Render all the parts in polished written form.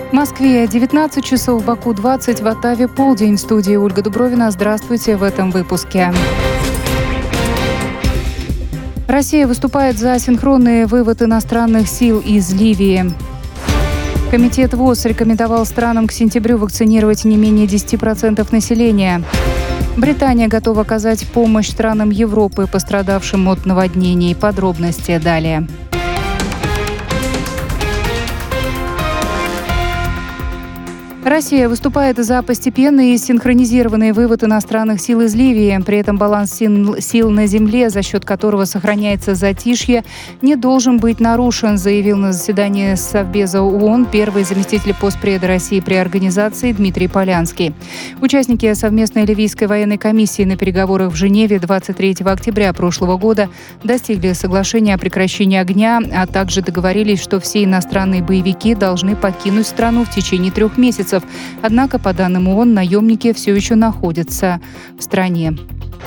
В Москве 19 часов, в Баку 20, в Оттаве полдень. В студии Ольга Дубровина. Здравствуйте в этом выпуске. Россия выступает за синхронный вывод иностранных сил из Ливии. Комитет ВОЗ рекомендовал странам к сентябрю вакцинировать не менее 10% населения. Британия готова оказать помощь странам Европы, пострадавшим от наводнений. Подробности далее. Россия выступает за постепенный и синхронизированный вывод иностранных сил из Ливии. При этом баланс сил на земле, за счет которого сохраняется затишье, не должен быть нарушен, заявил на заседании Совбеза ООН первый заместитель постпреда России при организации Дмитрий Полянский. Участники совместной ливийской военной комиссии на переговорах в Женеве 23 октября прошлого года достигли соглашения о прекращении огня, а также договорились, что все иностранные боевики должны покинуть страну в течение 3 месяцев. Однако, по данным ООН, наемники все еще находятся в стране.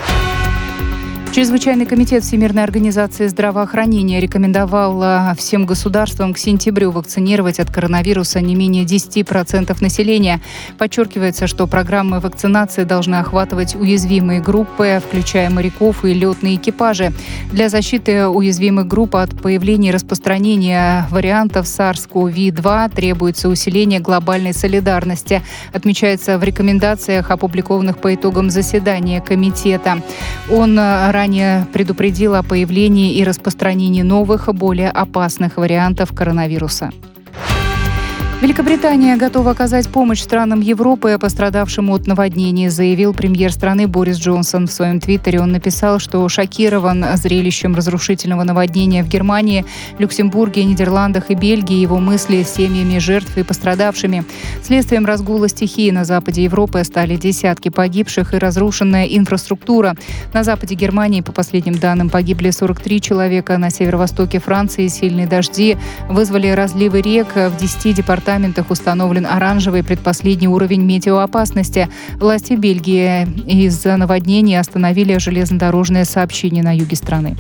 Чрезвычайный комитет Всемирной организации здравоохранения рекомендовал всем государствам к сентябрю вакцинировать от коронавируса не менее 10% населения. Подчеркивается, что программы вакцинации должны охватывать уязвимые группы, включая моряков и летные экипажи. Для защиты уязвимых групп от появления и распространения вариантов SARS-CoV-2 требуется усиление глобальной солидарности, отмечается в рекомендациях, опубликованных по итогам заседания комитета. Он ранее предупредил о появлении и распространении новых, более опасных вариантов коронавируса. Великобритания готова оказать помощь странам Европы, пострадавшим от наводнений, заявил премьер страны Борис Джонсон. В своем твиттере он написал, что шокирован зрелищем разрушительного наводнения в Германии, Люксембурге, Нидерландах и Бельгии, его мысли с семьями жертв и пострадавшими. Следствием разгула стихии на западе Европы стали десятки погибших и разрушенная инфраструктура. На западе Германии, по последним данным, погибли 43 человека. На северо-востоке Франции сильные дожди вызвали разливы рек. В 10 департаментах установлен оранжевый предпоследний уровень метеоопасности. Власти Бельгии из-за наводнений остановили железнодорожное сообщение на юге страны.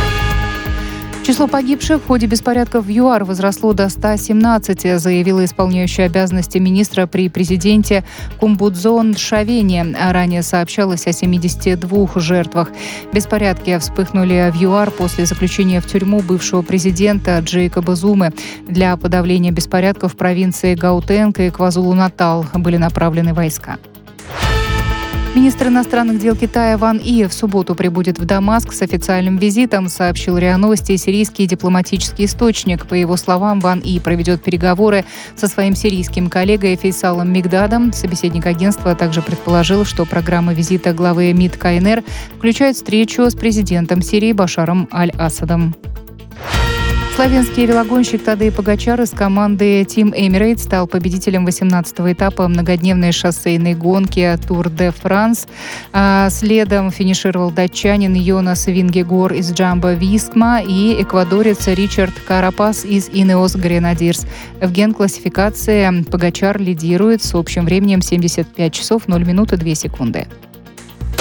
Число погибших в ходе беспорядков в ЮАР возросло до 117, заявила исполняющая обязанности министра при президенте Кумбудзон Шавени. Ранее сообщалось о 72 жертвах. Беспорядки вспыхнули в ЮАР после заключения в тюрьму бывшего президента Джейкоба Зумы. Для подавления беспорядков в провинции Гаутенг и Квазулу-Натал были направлены войска. Министр иностранных дел Китая Ван И в субботу прибудет в Дамаск с официальным визитом, сообщил РИА Новости сирийский дипломатический источник. По его словам, Ван И проведет переговоры со своим сирийским коллегой Фейсалом Мигдадом. Собеседник агентства также предположил, что программа визита главы МИД КНР включает встречу с президентом Сирии Башаром Аль-Асадом. Славянский велогонщик Тадей Погачар из команды Team Emirates стал победителем 18-го этапа многодневной шоссейной гонки Тур де Франс. Следом финишировал датчанин Йонас Вингегор из Джамбо Вискма и эквадорец Ричард Карапас из Ineos Grenadiers. В генклассификации Погачар лидирует с общим временем 75 часов 0 минут и 2 секунды.